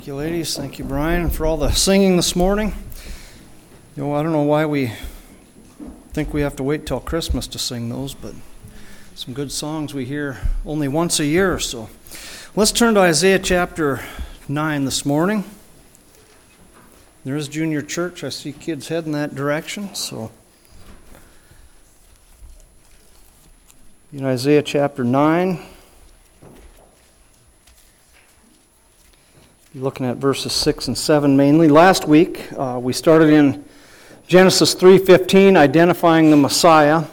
Thank you, ladies. Thank you, Brian, for all the singing this morning. I don't know why we think we have to wait till Christmas to sing those, but some good songs we hear only once a year. So let's turn to Isaiah chapter 9 this morning. There is junior church. I see kids heading that direction. So in Isaiah chapter 9, looking at verses 6 and 7 mainly. Last week, we started in Genesis 3:15, identifying the Messiah.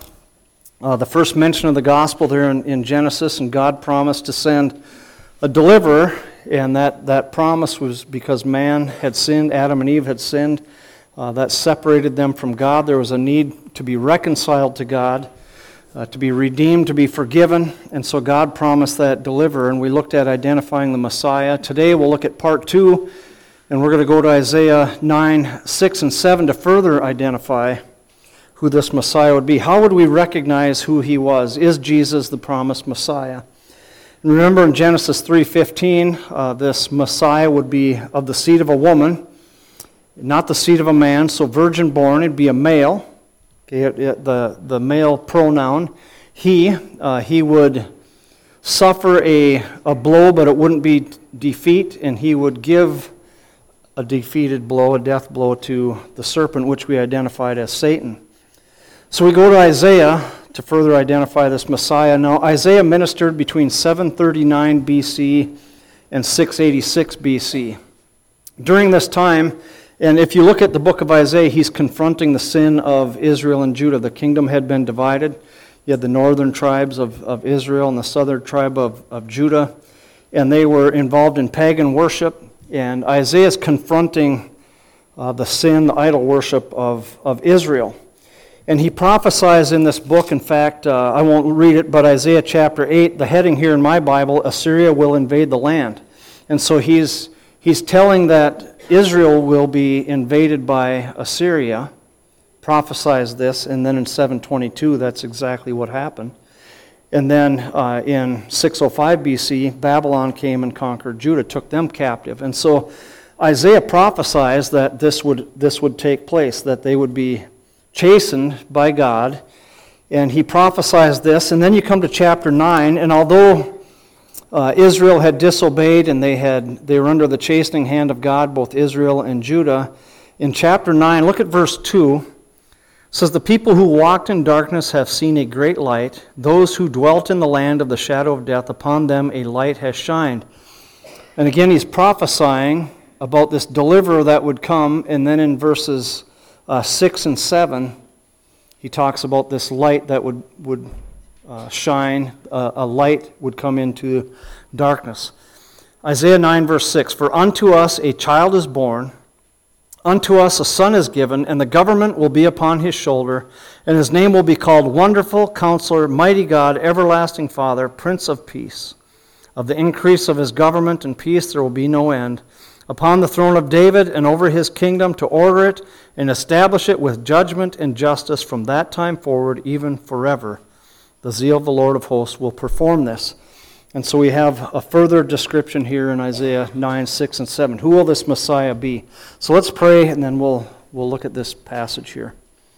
The first mention of the gospel there in Genesis, and God promised to send a deliverer, and that promise was because man had sinned, Adam and Eve had sinned. That separated them from God. There was a need to be reconciled to God, to be redeemed, to be forgiven, and so God promised that deliverer, and we looked at identifying the Messiah. Today we'll look at part 2, and we're going to go to Isaiah 9, 6, and 7 to further identify who this Messiah would be. How would we recognize who he was? Is Jesus the promised Messiah? And remember in Genesis 3:15, this Messiah would be of the seed of a woman, not the seed of a man, so virgin born, it'd be a male. Okay, the male pronoun, he would suffer a blow, but it wouldn't be defeat, and he would give a defeated blow, a death blow to the serpent, which we identified as Satan. So we go to Isaiah to further identify this Messiah. Now, Isaiah ministered between 739 BC and 686 BC. During this time, and if you look at the book of Isaiah, he's confronting the sin of Israel and Judah. The kingdom had been divided. You had the northern tribes of Israel and the southern tribe of Judah, and they were involved in pagan worship. And Isaiah is confronting the sin, the idol worship of Israel. And he prophesies in this book, in fact, I won't read it, but Isaiah chapter 8, the heading here in my Bible, Assyria will invade the land. And so he's telling that Israel will be invaded by Assyria, prophesies this, and then in 722, that's exactly what happened. And then in 605 BC, Babylon came and conquered Judah, took them captive. And so Isaiah prophesies that this would take place, that they would be chastened by God, and he prophesies this. And then you come to chapter 9, and although Israel had disobeyed and they were under the chastening hand of God, both Israel and Judah. In chapter 9, look at verse 2. It says, "The people who walked in darkness have seen a great light. Those who dwelt in the land of the shadow of death, upon them a light has shined." And again, he's prophesying about this deliverer that would come. And then in verses 6 and 7, he talks about this light that would shine, a light would come into darkness. Isaiah 9 verse 6, "For unto us a child is born, unto us a son is given, and the government will be upon his shoulder, and his name will be called Wonderful, Counselor, Mighty God, Everlasting Father, Prince of Peace. Of the increase of his government and peace there will be no end, upon the throne of David and over his kingdom, to order it and establish it with judgment and justice from that time forward, even forever. The zeal of the Lord of hosts will perform this." And so we have a further description here in Isaiah 9, 6, and 7. Who will this Messiah be? So let's pray, and then we'll look at this passage here.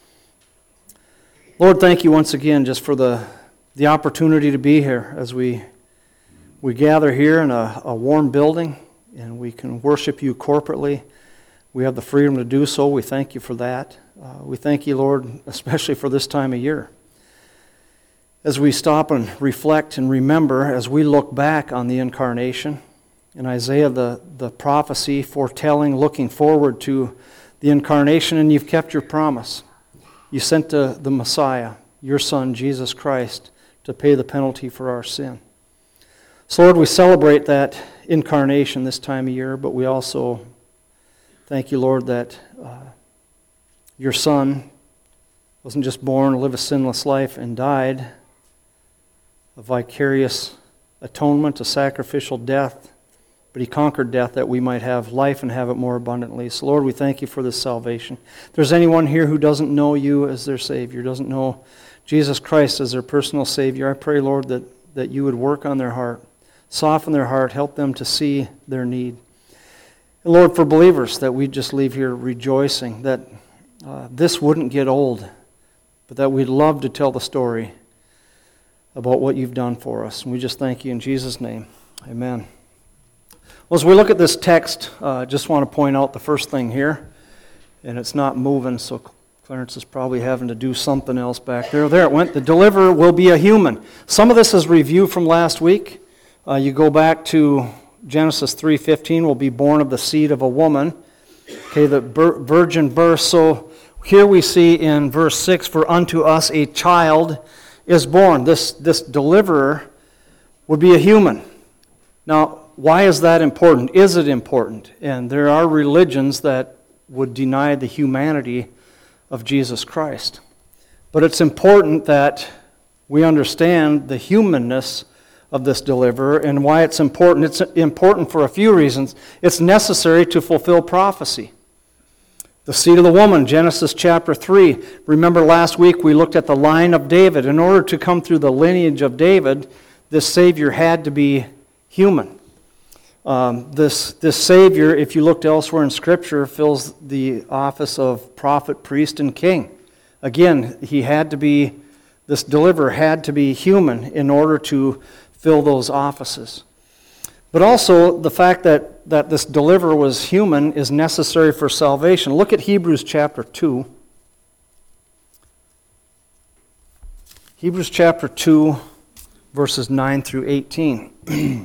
Lord, thank you once again just for the opportunity to be here as we gather here in a warm building, and we can worship you corporately. We have the freedom to do so. We thank you for that. We thank you, Lord, especially for this time of year. As we stop and reflect and remember, as we look back on the incarnation, in Isaiah, the prophecy foretelling, looking forward to the incarnation, and you've kept your promise. You sent the Messiah, your Son, Jesus Christ, to pay the penalty for our sin. So, Lord, we celebrate that incarnation this time of year, but we also thank you, Lord, that your Son wasn't just born to live a sinless life and died, a vicarious atonement, a sacrificial death, but he conquered death that we might have life and have it more abundantly. So, Lord, we thank you for this salvation. If there's anyone here who doesn't know you as their Savior, doesn't know Jesus Christ as their personal Savior, I pray, Lord, that you would work on their heart, soften their heart, help them to see their need. And Lord, for believers, that we just leave here rejoicing that this wouldn't get old, but that we'd love to tell the story about what you've done for us. And we just thank you in Jesus' name. Amen. Well, as we look at this text, I just want to point out the first thing here, and it's not moving, so Clarence is probably having to do something else back there. There it went. The deliverer will be a human. Some of this is review from last week. You go back to Genesis 3:15, will be born of the seed of a woman. Okay, the virgin birth. So here we see in verse 6, for unto us a child is born. This deliverer would be a human. Now, why is that important? Is it important? And there are religions that would deny the humanity of Jesus Christ. But it's important that we understand the humanness of this deliverer and why it's important. It's important for a few reasons. It's necessary to fulfill prophecy. The seed of the woman, Genesis chapter 3. Remember last week we looked at the line of David. In order to come through the lineage of David, this Savior had to be human. This Savior, if you looked elsewhere in Scripture, fills the office of prophet, priest, and king. Again, this deliverer had to be human in order to fill those offices. But also, the fact that this deliverer was human is necessary for salvation. Look at Hebrews chapter 2. Hebrews chapter 2, verses 9 through 18.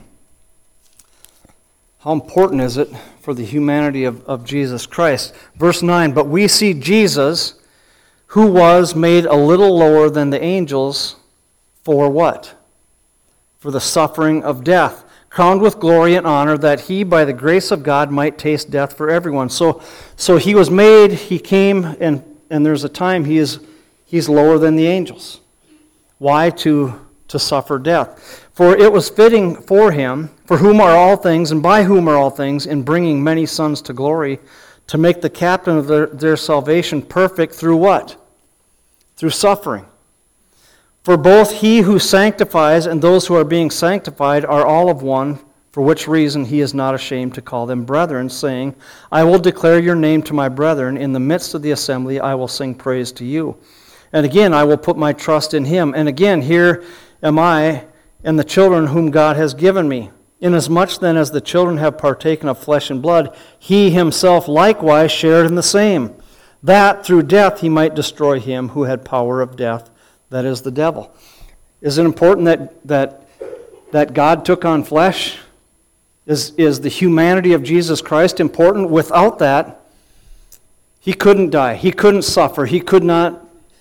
How important is it for the humanity of Jesus Christ? Verse 9, but we see Jesus, who was made a little lower than the angels, for what? For the suffering of death, crowned with glory and honor, that he, by the grace of God, might taste death for everyone. So he was made, he came, and there's a time he's lower than the angels. Why? To suffer death. For it was fitting for him, for whom are all things, and by whom are all things, in bringing many sons to glory, to make the captain of their salvation perfect through what? Through suffering. For both he who sanctifies and those who are being sanctified are all of one, for which reason he is not ashamed to call them brethren, saying, I will declare your name to my brethren. In the midst of the assembly I will sing praise to you. And again I will put my trust in him. And again, here am I and the children whom God has given me. Inasmuch then as the children have partaken of flesh and blood, he himself likewise shared in the same, that through death he might destroy him who had power of death, that is the devil. Is it important that God took on flesh? Is the humanity of Jesus Christ important? Without that, he couldn't die. He couldn't suffer. We couldn't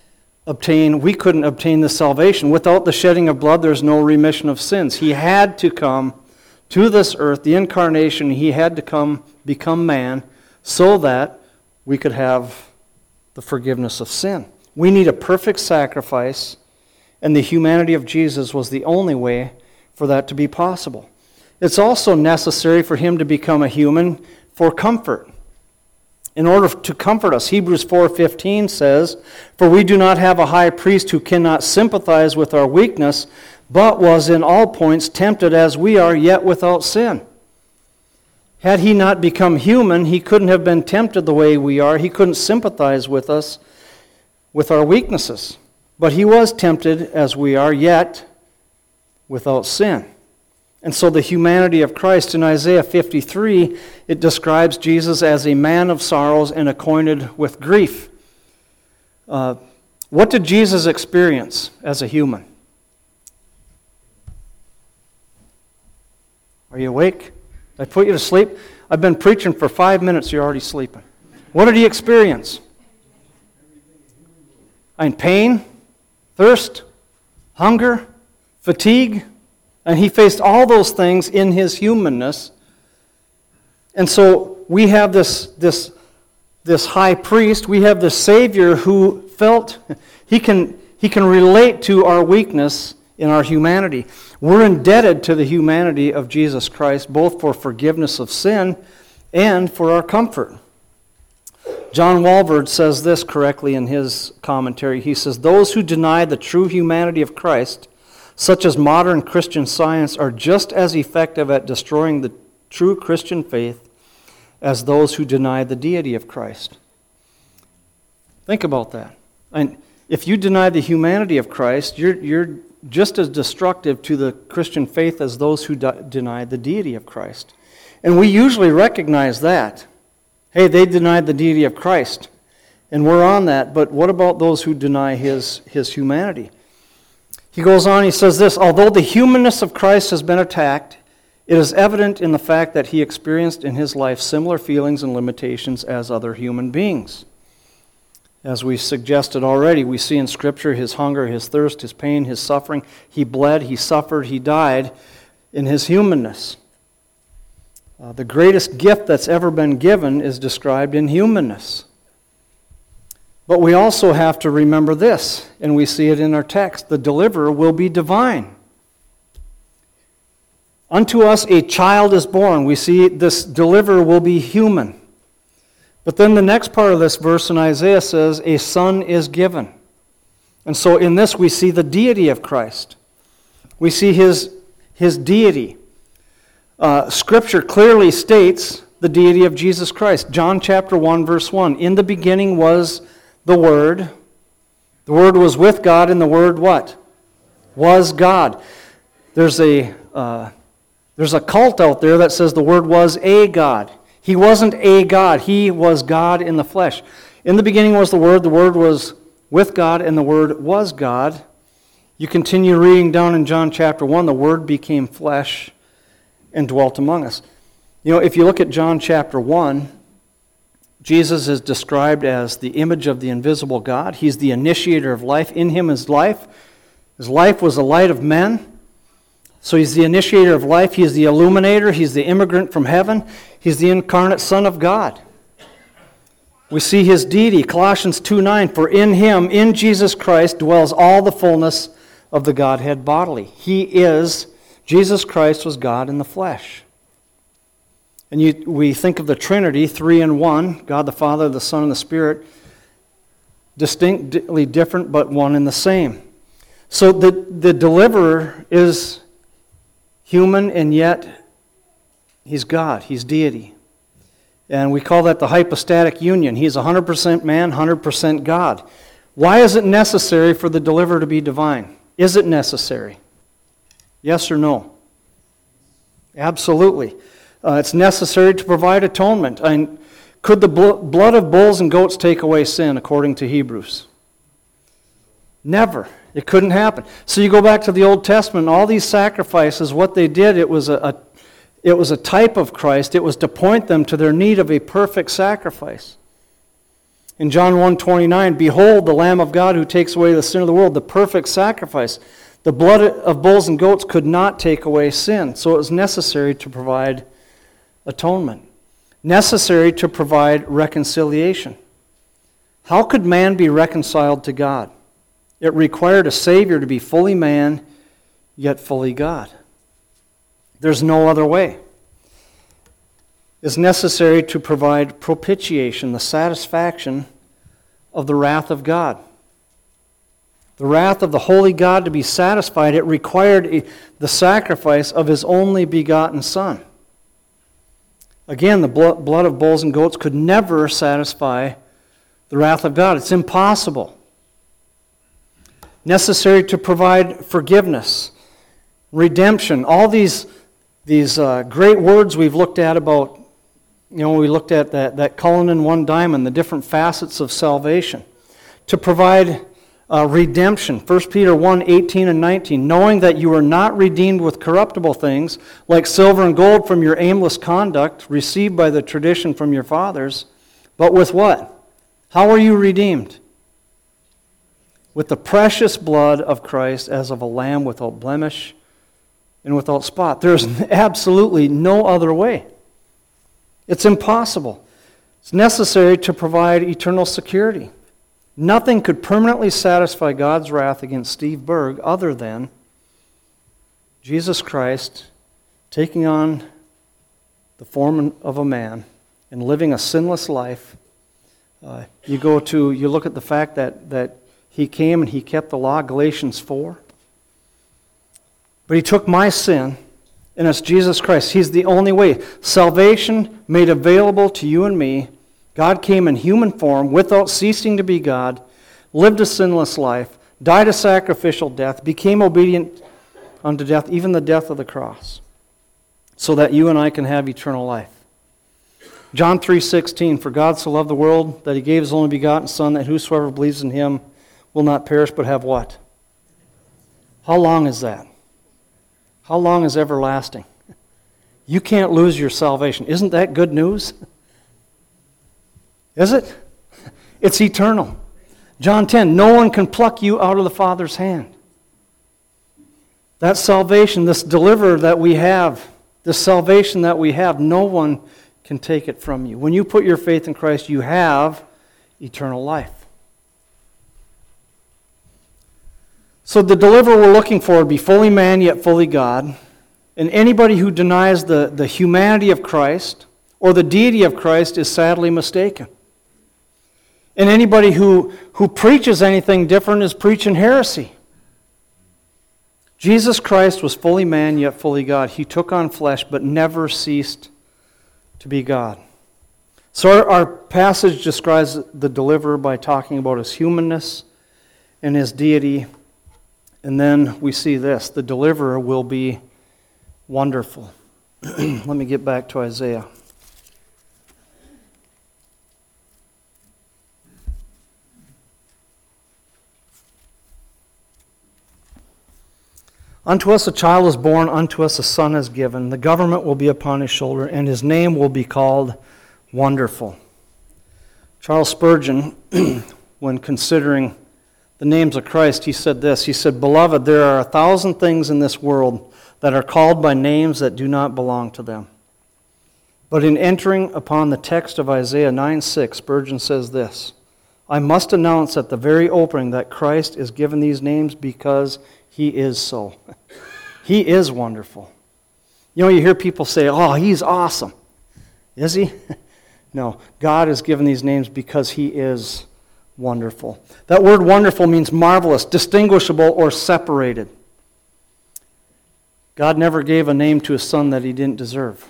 obtain the salvation. Without the shedding of blood, there's no remission of sins. He had to come to this earth, the incarnation. He had to become man, so that we could have the forgiveness of sin. We need a perfect sacrifice, and the humanity of Jesus was the only way for that to be possible. It's also necessary for him to become a human for comfort. In order to comfort us, Hebrews 4:15 says, for we do not have a high priest who cannot sympathize with our weakness, but was in all points tempted as we are, yet without sin. Had he not become human, he couldn't have been tempted the way we are. He couldn't sympathize with us, with our weaknesses. But he was tempted as we are, yet without sin. And so the humanity of Christ in Isaiah 53, it describes Jesus as a man of sorrows and acquainted with grief. What did Jesus experience as a human? Are you awake? Did I put you to sleep? I've been preaching for 5 minutes, you're already sleeping. What did he experience? Pain, thirst, hunger, fatigue, and he faced all those things in his humanness. And so we have this high priest, we have this Savior who felt he can relate to our weakness in our humanity. We're indebted to the humanity of Jesus Christ, both for forgiveness of sin and for our comfort. John Walvoord says this correctly in his commentary. He says, those who deny the true humanity of Christ, such as modern Christian Science, are just as effective at destroying the true Christian faith as those who deny the deity of Christ. Think about that. And if you deny the humanity of Christ, you're just as destructive to the Christian faith as those who deny the deity of Christ. And we usually recognize that. Hey, they denied the deity of Christ. And we're on that, but what about those who deny his humanity? He goes on, he says this, although the humanness of Christ has been attacked, it is evident in the fact that he experienced in his life similar feelings and limitations as other human beings. As we suggested already, we see in Scripture his hunger, his thirst, his pain, his suffering. He bled, he suffered, he died in his humanness. The greatest gift that's ever been given is described in humanness. But we also have to remember this, and we see it in our text. The deliverer will be divine. Unto us a child is born. We see this deliverer will be human. But then the next part of this verse in Isaiah says, a son is given. And so in this we see the deity of Christ. We see his deity. Scripture clearly states the deity of Jesus Christ. John chapter 1, verse 1. In the beginning was the Word. The Word was with God, and the Word what? Was God. There's a cult out there that says the Word was a God. He wasn't a God. He was God in the flesh. In the beginning was the Word was with God, and the Word was God. You continue reading down in John chapter 1, the Word became flesh and dwelt among us. You know, if you look at John chapter 1, Jesus is described as the image of the invisible God. He's the initiator of life. In him is life. His life was the light of men. So he's the initiator of life. He's the illuminator. He's the immigrant from heaven. He's the incarnate Son of God. We see his deity, Colossians 2:9, for in him, in Jesus Christ, dwells all the fullness of the Godhead bodily. Jesus Christ was God in the flesh. And we think of the Trinity, 3 in 1, God the Father, the Son, and the Spirit, distinctly different but one and the same. So the deliverer is human, and yet he's God, he's deity. And we call that the hypostatic union. He's 100% man, 100% God. Why is it necessary for the deliverer to be divine? Is it necessary? Yes or no? Absolutely. It's necessary to provide atonement. Could the blood of bulls and goats take away sin, according to Hebrews? Never. It couldn't happen. So you go back to the Old Testament, all these sacrifices, what they did, it was a type of Christ. It was to point them to their need of a perfect sacrifice. In John 1:29, behold, the Lamb of God who takes away the sin of the world, the perfect sacrifice. The blood of bulls and goats could not take away sin, so it was necessary to provide atonement. Necessary to provide reconciliation. How could man be reconciled to God? It required a Savior to be fully man, yet fully God. There's no other way. It's necessary to provide propitiation, the satisfaction of the wrath of God. The wrath of the holy God to be satisfied, it required the sacrifice of his only begotten Son. Again, the blood of bulls and goats could never satisfy the wrath of God. It's impossible. Necessary to provide forgiveness, redemption, all these great words we've looked at about, we looked at that Cullinan one diamond, the different facets of salvation. To provide redemption, 1 Peter 1:18 and 19, knowing that you are not redeemed with corruptible things, like silver and gold from your aimless conduct, received by the tradition from your fathers, but with what? How are you redeemed? With the precious blood of Christ as of a lamb without blemish and without spot. There's absolutely no other way. It's impossible. It's necessary to provide eternal security. Nothing could permanently satisfy God's wrath against Steve Berg other than Jesus Christ taking on the form of a man and living a sinless life. You look at the fact that he came and he kept the law, Galatians 4. But he took my sin And it's Jesus Christ. He's the only way. Salvation made available to you and me. God came in human form without ceasing to be God, lived a sinless life, died a sacrificial death, became obedient unto death, even the death of the cross, so that you and I can have eternal life. John 3:16, for God so loved the world that he gave his only begotten Son, that whosoever believes in him will not perish but have what? How long is that? How long is everlasting? You can't lose your salvation. Isn't that good news? Is it? It's eternal. John 10, no one can pluck you out of the Father's hand. That salvation, this deliverer that we have, this salvation that we have, no one can take it from you. When you put your faith in Christ, you have eternal life. So the deliverer we're looking for would be fully man yet fully God. And anybody who denies the humanity of Christ or the deity of Christ is sadly mistaken. And anybody who preaches anything different is preaching heresy. Jesus Christ was fully man yet fully God. He took on flesh but never ceased to be God. So our passage describes the deliverer by talking about his humanness and his deity. And then we see this, the deliverer will be wonderful. Let me get back to Isaiah. Unto us a child is born, unto us a son is given. The government will be upon his shoulder, and his name will be called Wonderful. Charles Spurgeon, when considering the names of Christ, he said this. He said, Beloved, there are 1,000 things in this world that are called by names that do not belong to them. But in entering upon the text of Isaiah 9:6, Spurgeon says this, I must announce at the very opening that Christ is given these names because he is so. He is wonderful. You know, you hear people say, oh, he's awesome. Is he? No, God is given these names because he is wonderful. That word wonderful means marvelous, distinguishable, or separated. God never gave a name to his son that he didn't deserve.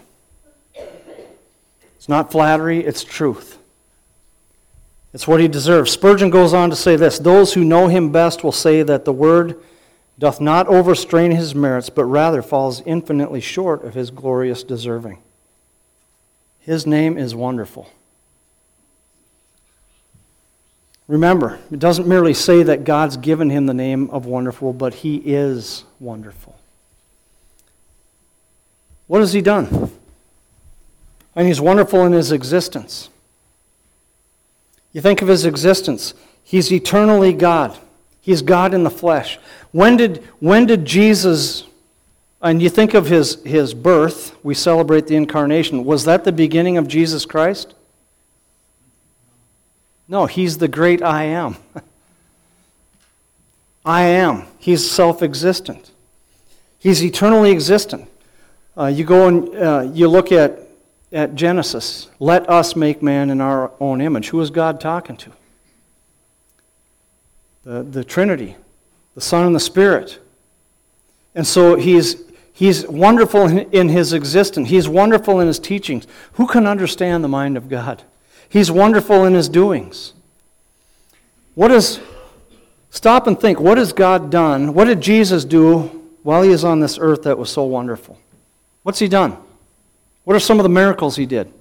It's not flattery, it's truth. It's what he deserves. Spurgeon goes on to say this, those who know him best will say that the word doth not overstrain his merits, but rather falls infinitely short of his glorious deserving. His name is wonderful. Remember, it doesn't merely say that God's given him the name of wonderful, but he is wonderful. What has he done? And he's wonderful in his existence. You think of his existence. He's eternally God. He's God in the flesh. When did Jesus, and you think of his birth, we celebrate the incarnation. Was that the beginning of Jesus Christ? No, he's the great I am. I am. He's self-existent. He's eternally existent. You go and you look at Genesis. Let us make man in our own image. Who is God talking to? The Trinity, the Son and the Spirit. And so he's wonderful in his existence. He's wonderful in his teachings. Who can understand the mind of God? He's wonderful in his doings. Stop and think, what has God done? What did Jesus do while he is on this earth that was so wonderful? What's he done? What are some of the miracles he did?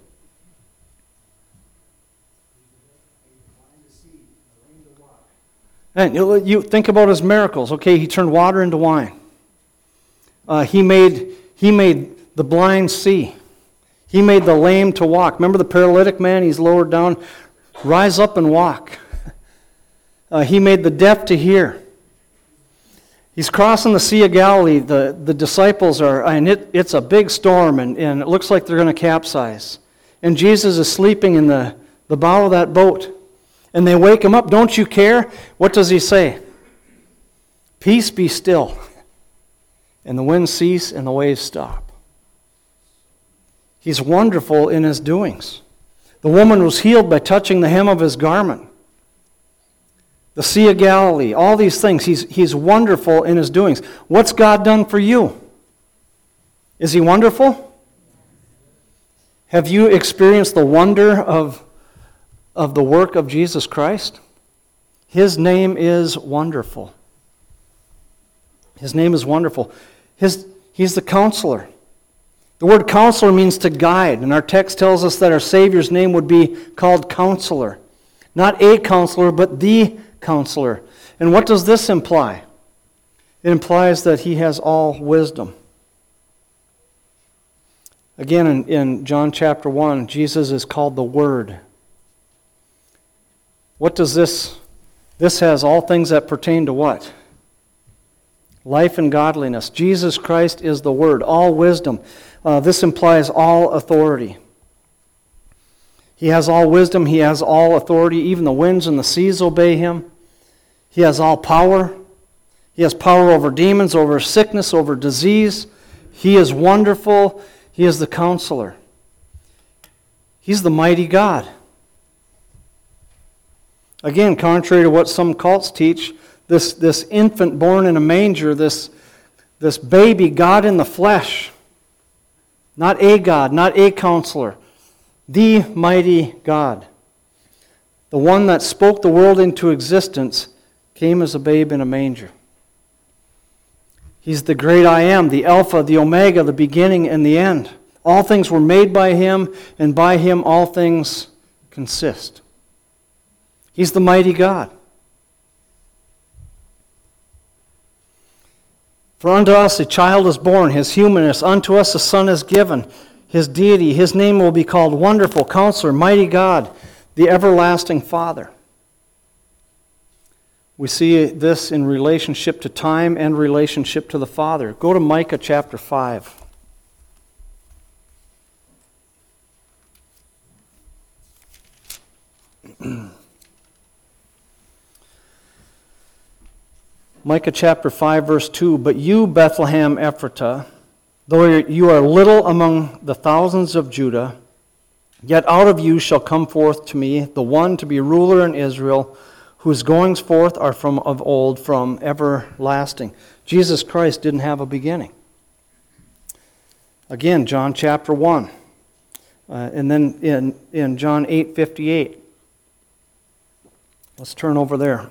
And you think about his miracles. Okay, he turned water into wine. He made the blind see. He made the lame to walk. Remember the paralytic man? He's lowered down. Rise up and walk. He made the deaf to hear. He's crossing the Sea of Galilee. The disciples are, and it's a big storm, and it looks like they're going to capsize. And Jesus is sleeping in the bow of that boat. And they wake him up. Don't you care? What does he say? Peace, be still. And the winds cease and the waves stop. He's wonderful in his doings. The woman was healed by touching the hem of his garment. The Sea of Galilee, all these things. He's wonderful in his doings. What's God done for you? Is he wonderful? Have you experienced the wonder of the work of Jesus Christ? His name is wonderful. His name is wonderful. He's the counselor. The word counselor means to guide, and our text tells us that our Savior's name would be called Counselor. Not a counselor, but the counselor. And what does this imply? It implies that he has all wisdom. Again, in John chapter 1, Jesus is called the Word. What does this? This has all things that pertain to what? Life and godliness. Jesus Christ is the Word, all wisdom. This implies all authority. He has all wisdom, he has all authority. Even the winds and the seas obey him. He has all power. He has power over demons, over sickness, over disease. He is wonderful. He is the counselor. He's the mighty God. Again, contrary to what some cults teach, this infant born in a manger, this baby, God in the flesh, not a God, not a counselor, the mighty God, the one that spoke the world into existence, came as a babe in a manger. He's the great I am, the Alpha, the Omega, the beginning and the end. All things were made by him, and by him all things consist. He's the mighty God. For unto us a child is born, his humanness, unto us a son is given, his deity, his name will be called Wonderful, Counselor, Mighty God, the Everlasting Father. We see this in relationship to time and relationship to the Father. Go to Micah chapter 5. Micah chapter 5, verse 2, But you, Bethlehem Ephratah, though you are little among the thousands of Judah, yet out of you shall come forth to me the one to be ruler in Israel, whose goings forth are from of old, from everlasting. Jesus Christ didn't have a beginning. Again, John chapter 1. And then in John 8:58. Let's turn over there.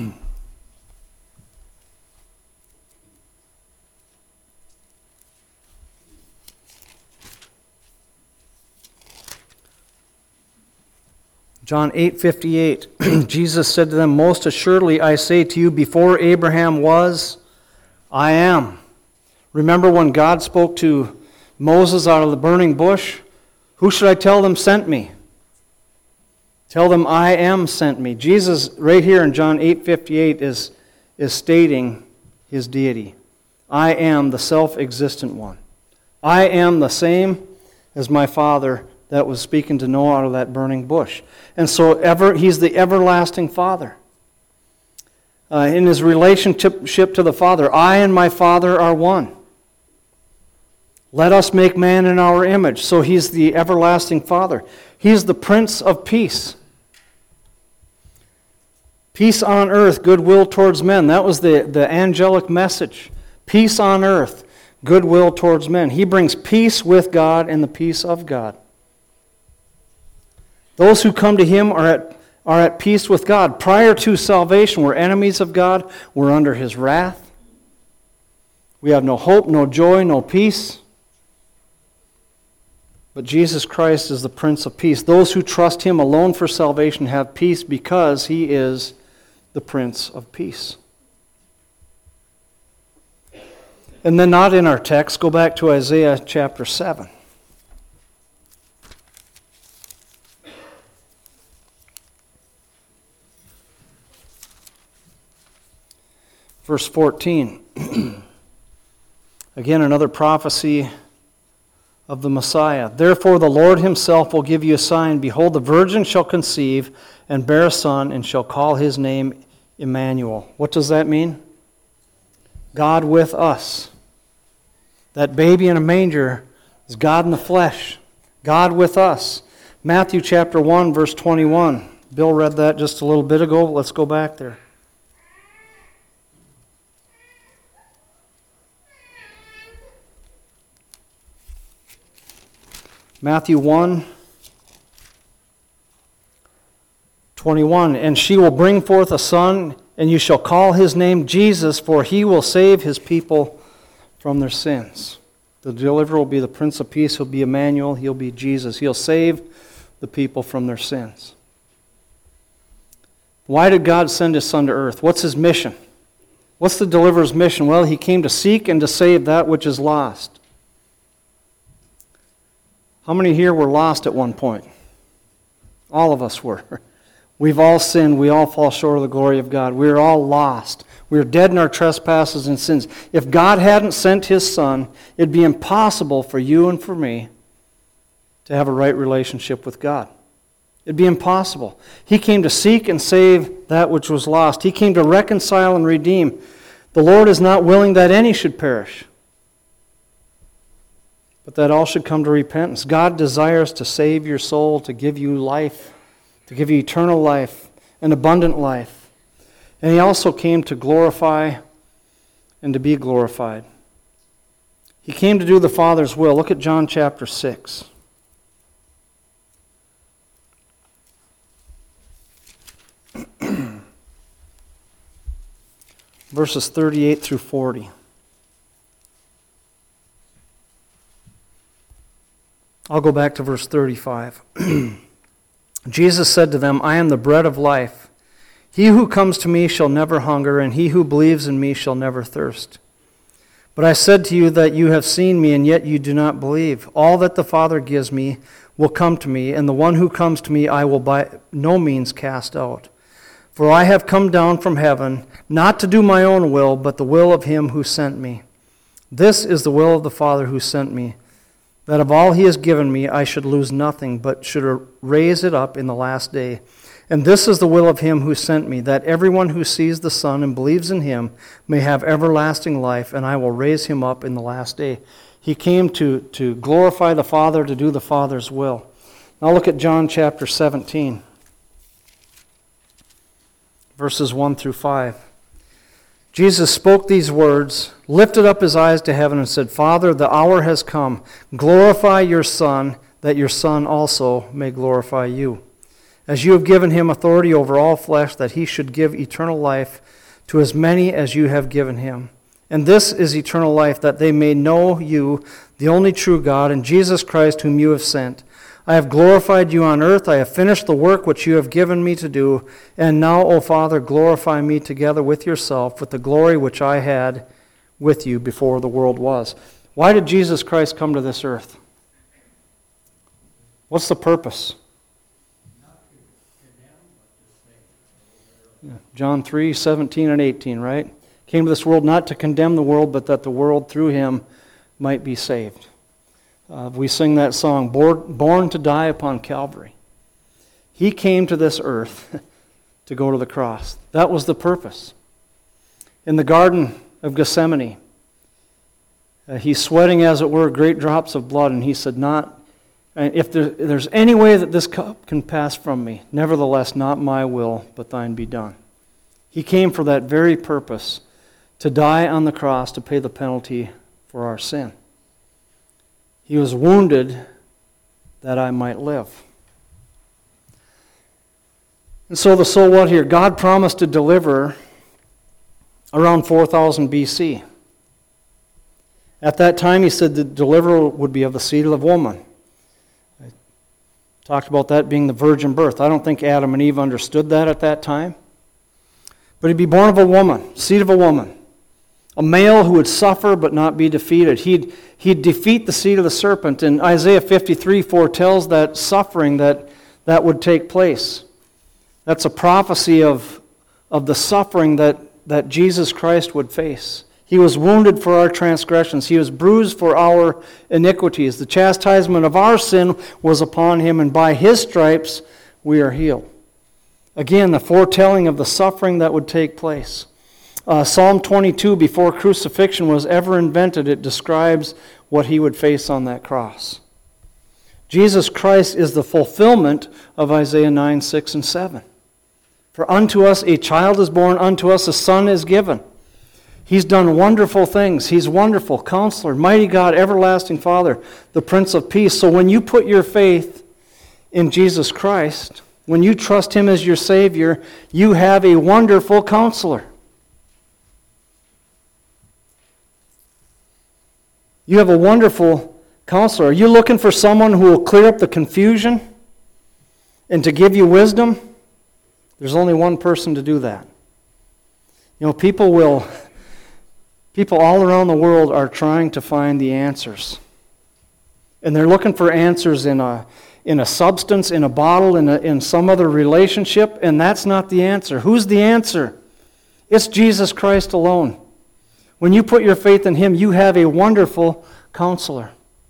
John 8:58, Jesus said to them, Most assuredly I say to you, before Abraham was, I am. Remember when God spoke to Moses out of the burning bush? Who should I tell them sent me? Tell them I am sent me. Jesus, right here in John 8:58, is stating his deity. I am the self-existent one. I am the same as my Father that was speaking to Noah out of that burning bush. And so he's the everlasting Father. In his relationship to the Father, I and my Father are one. Let us make man in our image. So he's the everlasting Father. He's the Prince of Peace. Peace on earth, goodwill towards men. That was the angelic message. Peace on earth, goodwill towards men. He brings peace with God and the peace of God. Those who come to him are at peace with God. Prior to salvation, we're enemies of God. We're under his wrath. We have no hope, no joy, no peace. But Jesus Christ is the Prince of Peace. Those who trust him alone for salvation have peace because he is the Prince of Peace. And then not in our text, go back to Isaiah chapter 7. Verse 14. Again, another prophecy of the Messiah. Therefore the Lord himself will give you a sign. Behold, the virgin shall conceive and bear a son, and shall call his name Emmanuel. What does that mean? God with us. That baby in a manger is God in the flesh. God with us. Matthew chapter 1, verse 21. Bill read that just a little bit ago. Let's go back there. Matthew 1:21, and she will bring forth a son, and you shall call his name Jesus, for he will save his people from their sins. The deliverer will be the Prince of Peace. He'll be Emmanuel. He'll be Jesus. He'll save the people from their sins. Why did God send his Son to earth? What's his mission? What's the deliverer's mission? Well, he came to seek and to save that which is lost. How many here were lost at one point? All of us were. We've all sinned. We all fall short of the glory of God. We're all lost. We're dead in our trespasses and sins. If God hadn't sent his Son, it'd be impossible for you and for me to have a right relationship with God. It'd be impossible. He came to seek and save that which was lost. He came to reconcile and redeem. The Lord is not willing that any should perish, but that all should come to repentance. God desires to save your soul, to give you life, to give you eternal life, an abundant life. And he also came to glorify and to be glorified. He came to do the Father's will. Look at John chapter 6. Verses 38 through 40. I'll go back to verse 35. Jesus said to them, I am the bread of life. He who comes to me shall never hunger, and he who believes in me shall never thirst. But I said to you that you have seen me, and yet you do not believe. All that the Father gives me will come to me, and the one who comes to me I will by no means cast out. For I have come down from heaven, not to do my own will, but the will of him who sent me. This is the will of the Father who sent me, that of all he has given me I should lose nothing, but should raise it up in the last day. And this is the will of him who sent me, that everyone who sees the Son and believes in him may have everlasting life, and I will raise him up in the last day. He came to glorify the Father, to do the Father's will. Now look at John chapter 17, verses 1 through 5. Jesus spoke these words, lifted up his eyes to heaven, and said, Father, the hour has come. Glorify your Son, that your Son also may glorify you. As you have given him authority over all flesh, that he should give eternal life to as many as you have given him. And this is eternal life, that they may know you, the only true God, and Jesus Christ whom you have sent. I have glorified you on earth. I have finished the work which you have given me to do. And now, O Father, glorify me together with yourself, with the glory which I had with you before the world was. Why did Jesus Christ come to this earth? What's the purpose? John 3, 17 and 18, right? Came to this world not to condemn the world, but that the world through him might be saved. We sing that song, Born to Die upon Calvary. He came to this earth to go to the cross. That was the purpose. In the Garden of Gethsemane, he's sweating, as it were, great drops of blood, and he said, if there's any way that this cup can pass from me, nevertheless, not my will, but thine be done. He came for that very purpose, to die on the cross to pay the penalty for our sin. He was wounded that I might live. And so the so what here? God promised to deliver around 4000 BC. At that time, he said the deliverer would be of the seed of the woman. I talked about that being the virgin birth. I don't think Adam and Eve understood that at that time. But he'd be born of a woman, seed of a woman. A male who would suffer but not be defeated. He'd defeat the seed of the serpent. And Isaiah 53 foretells that suffering that would take place. That's a prophecy of the suffering that Jesus Christ would face. He was wounded for our transgressions. He was bruised for our iniquities. The chastisement of our sin was upon him, and by his stripes we are healed. Again, the foretelling of the suffering that would take place. Psalm 22, before crucifixion was ever invented, it describes what he would face on that cross. Jesus Christ is the fulfillment of Isaiah 9, 6, and 7. For unto us a child is born, unto us a son is given. He's done wonderful things. He's wonderful, Counselor, Mighty God, Everlasting Father, the Prince of Peace. So when you put your faith in Jesus Christ, when you trust Him as your Savior, you have a wonderful Counselor. You have a wonderful Counselor. Are you looking for someone who will clear up the confusion and to give you wisdom? There's only one person to do that. You know, people all around the world are trying to find the answers. And they're looking for answers in a substance, in a bottle, in some other relationship, and that's not the answer. Who's the answer? It's Jesus Christ alone. When you put your faith in Him, you have a wonderful Counselor.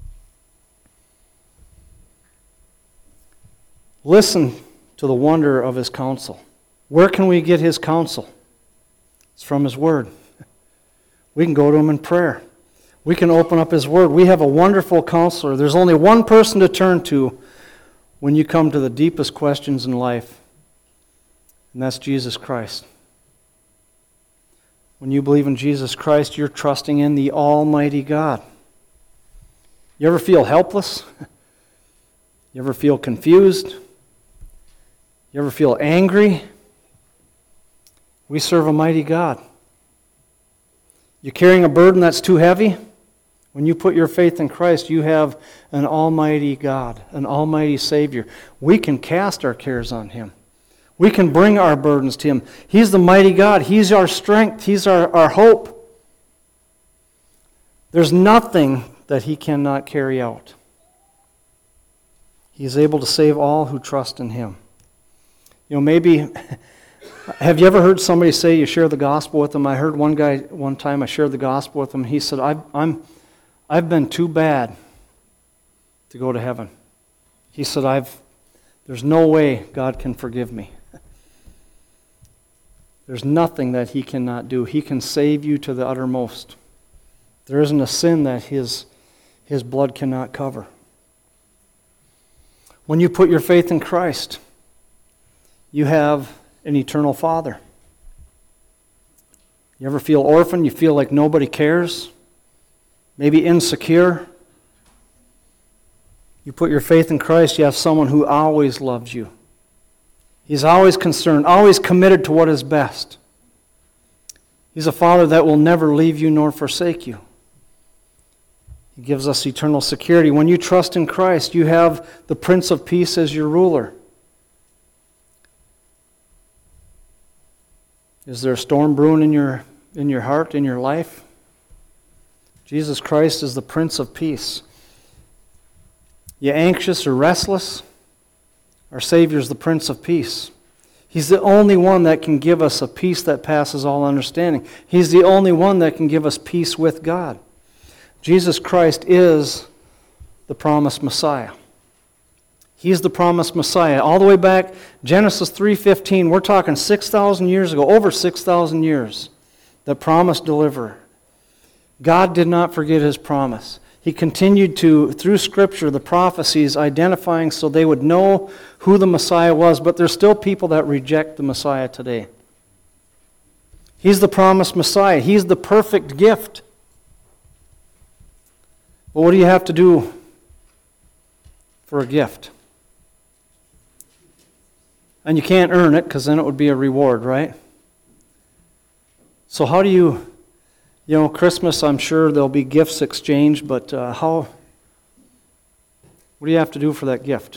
Listen to the wonder of His counsel. Where can we get His counsel? It's from His Word. We can go to Him in prayer. We can open up His Word. We have a wonderful Counselor. There's only one person to turn to when you come to the deepest questions in life, and that's Jesus Christ. When you believe in Jesus Christ, you're trusting in the Almighty God. You ever feel helpless? You ever feel confused? You ever feel angry? We serve a mighty God. You're carrying a burden that's too heavy? When you put your faith in Christ, you have an almighty God, an almighty Savior. We can cast our cares on Him. We can bring our burdens to Him. He's the mighty God. He's our strength. He's our hope. There's nothing that He cannot carry out. He's able to save all who trust in Him. You know, maybe, have you ever heard somebody say you share the gospel with them? I heard one guy one time, I shared the gospel with him, and he said, I've been too bad to go to heaven. He said, there's no way God can forgive me. There's nothing that He cannot do. He can save you to the uttermost. There isn't a sin that His blood cannot cover. When you put your faith in Christ, you have an eternal Father. You ever feel orphaned? You feel like nobody cares? Maybe insecure? You put your faith in Christ, you have someone who always loves you. He's always concerned, always committed to what is best. He's a Father that will never leave you nor forsake you. He gives us eternal security. When you trust in Christ, you have the Prince of Peace as your ruler. Is there a storm brewing in your heart, in your life? Jesus Christ is the Prince of Peace. You anxious or restless? Our Savior is the Prince of Peace. He's the only one that can give us a peace that passes all understanding. He's the only one that can give us peace with God. Jesus Christ is the promised Messiah. He's the promised Messiah. All the way back, Genesis 3:15, we're talking 6,000 years ago, over 6,000 years, the promised deliverer. God did not forget His promise. He continued to, through Scripture, the prophecies, identifying so they would know who the Messiah was, but there's still people that reject the Messiah today. He's the promised Messiah. He's the perfect gift. But what do you have to do for a gift? And you can't earn it, because then it would be a reward, right? So how do you Christmas, I'm sure there'll be gifts exchanged, but what do you have to do for that gift?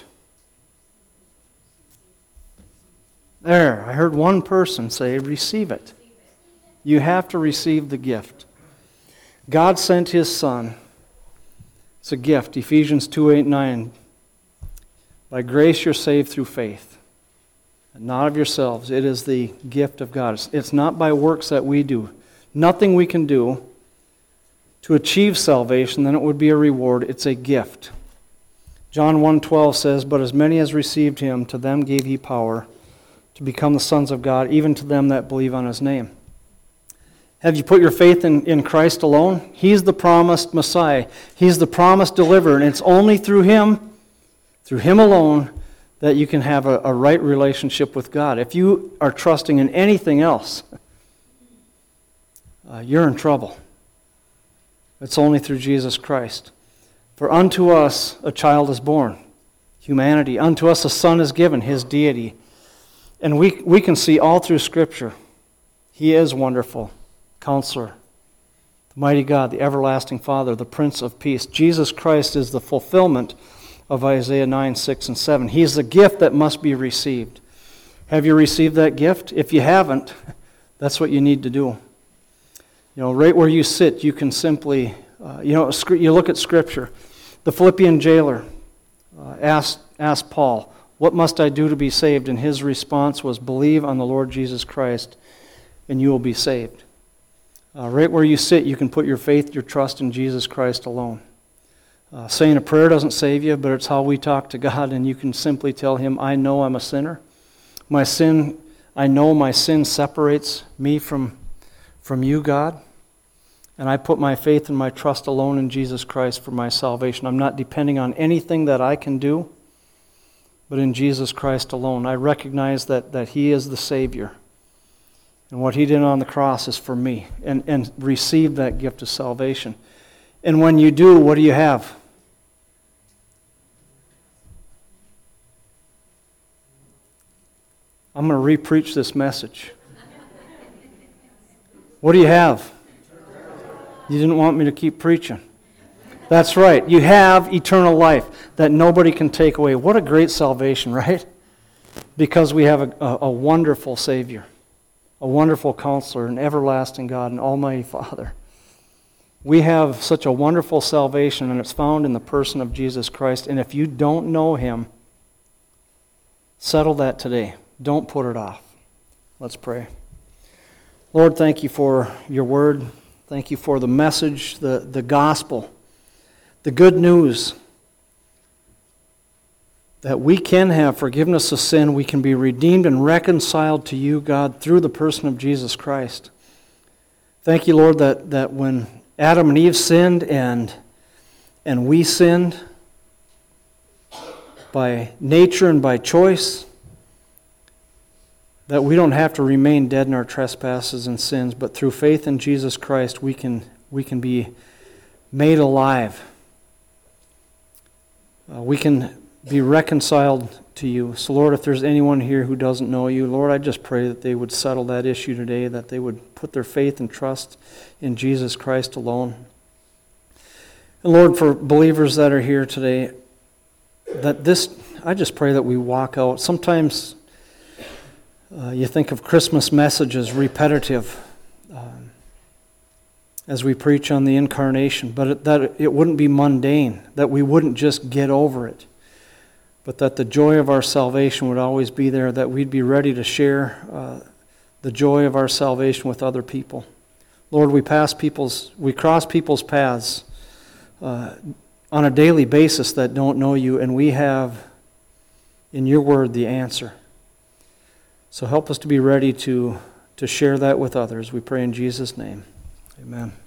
There, I heard one person say, receive it. You have to receive the gift. God sent His Son. It's a gift. Ephesians 2:8-9. By grace you're saved through faith, and not of yourselves. It is the gift of God. It's not by works that we do. Nothing we can do to achieve salvation, then it would be a reward. It's a gift. John 1:12 says, but as many as received Him, to them gave He power to become the sons of God, even to them that believe on His name. Have you put your faith in Christ alone? He's the promised Messiah. He's the promised deliverer, and it's only through Him alone, that you can have a right relationship with God. If you are trusting in anything else, you're in trouble. It's only through Jesus Christ. For unto us a child is born, humanity. Unto us a son is given, his deity. And we can see all through Scripture, he is wonderful, Counselor, the mighty God, the everlasting Father, the Prince of Peace. Jesus Christ is the fulfillment of Isaiah 9, 6, and 7. He is the gift that must be received. Have you received that gift? If you haven't, that's what you need to do. Right where you sit, you can simply, you look at Scripture. The Philippian jailer asked Paul, "What must I do to be saved?" And his response was, "Believe on the Lord Jesus Christ, and you will be saved." Right where you sit, you can put your faith, your trust in Jesus Christ alone. Saying a prayer doesn't save you, but it's how we talk to God, and you can simply tell Him, "I know I'm a sinner. I know my sin separates me from you, God. And I put my faith and my trust alone in Jesus Christ for my salvation. I'm not depending on anything that I can do, but in Jesus Christ alone. I recognize that He is the Savior. And what He did on the cross is for me. And receive that gift of salvation. And when you do, what do you have? I'm going to re-preach this message. What do you have? You didn't want me to keep preaching. That's right. You have eternal life that nobody can take away. What a great salvation, right? Because we have a wonderful Savior, a wonderful Counselor, an everlasting God, an almighty Father. We have such a wonderful salvation, and it's found in the person of Jesus Christ. And if you don't know Him, settle that today. Don't put it off. Let's pray. Lord, thank You for Your word. Thank You for the message, the gospel, the good news that we can have forgiveness of sin. We can be redeemed and reconciled to You, God, through the person of Jesus Christ. Thank You, Lord, that when Adam and Eve sinned and we sinned by nature and by choice, that we don't have to remain dead in our trespasses and sins, but through faith in Jesus Christ, we can be made alive. We can be reconciled to You. So, Lord, if there's anyone here who doesn't know You, Lord, I just pray that they would settle that issue today, that they would put their faith and trust in Jesus Christ alone. And, Lord, for believers that are here today, I just pray that we walk out. Sometimes you think of Christmas messages repetitive as we preach on the incarnation, but that it wouldn't be mundane, that we wouldn't just get over it, but that the joy of our salvation would always be there, that we'd be ready to share the joy of our salvation with other people. Lord, we cross people's paths on a daily basis that don't know You, and we have in Your word the answer. So help us to be ready to share that with others. We pray in Jesus' name. Amen.